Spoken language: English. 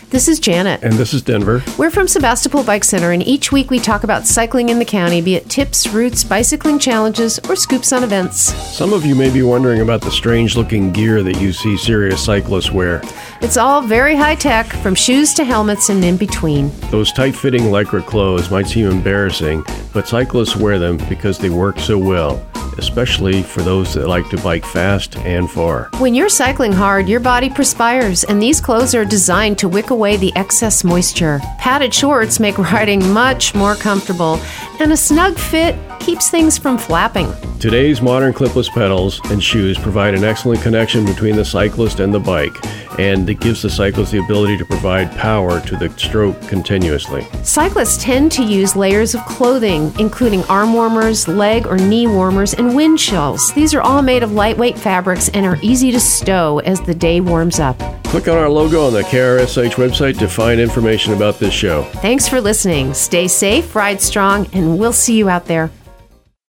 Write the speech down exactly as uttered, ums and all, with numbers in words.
This is Janet. And this is Denver. We're from Sebastopol Bike Center, and each week we talk about cycling in the county, be it tips, routes, bicycling challenges, or scoops on events. Some of you may be wondering about the strange-looking gear that you see serious cyclists wear. It's all very high-tech, from shoes to helmets and in between. Those tight-fitting Lycra clothes might seem embarrassing, but cyclists wear them because they work so well, especially for those that like to bike fast and far. When you're cycling hard, your body perspires, and these clothes are designed to wick away the excess moisture. Padded shorts make riding much more comfortable, and a snug fit keeps things from flapping. Today's modern clipless pedals and shoes provide an excellent connection between the cyclist and the bike, and it gives the cyclist the ability to provide power to the stroke continuously. Cyclists tend to use layers of clothing, including arm warmers, leg or knee warmers, and wind shells. These are all made of lightweight fabrics and are easy to stow as the day warms up. Click on our logo on the K R S H website to find information about this show. Thanks for listening. Stay safe, ride strong, and we'll see you out there.